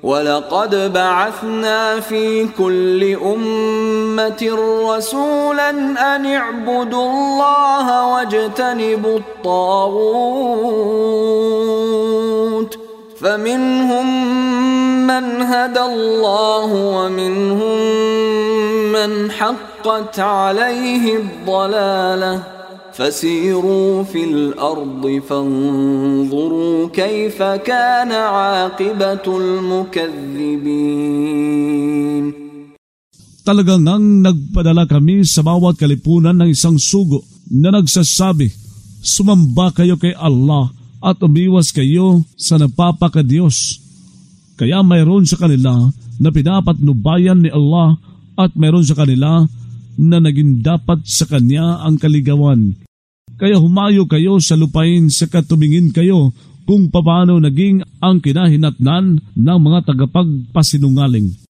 وَلَقَدْ بَعَثْنَا فِي كُلِّ أُمَّةٍ رَّسُولًا أَنِ اعْبُدُوا اللَّهَ وَاجْتَنِبُوا الطَّاغُوتَ فَمِنْهُم مَّنْ هَدَى اللَّهُ وَمِنْهُم مَّنْ حَقَّتْ عَلَيْهِ الضَّلَالَةُ فَسِيرُوا فِي الْأَرْضِ فَانظُرُوا كَيْفَ كَانَ عَاقِبَةُ الْمُكَذِّبِينَ. Talagang nang nagpadala kami sa bawat kalipunan ng isang sugo na nagsasabi, sumamba kayo kay Allah at umiwas kayo sa nagpapakadiyos. Kaya mayroon sa kanila na pinapatnubayan ni Allah at mayroon sa kanila na naging dapat sa kanya ang kaligawan. Kaya humayo kayo sa lupain sa katumingin kayo kung paano naging ang kinahinatnan ng mga tagapagpasinungaling.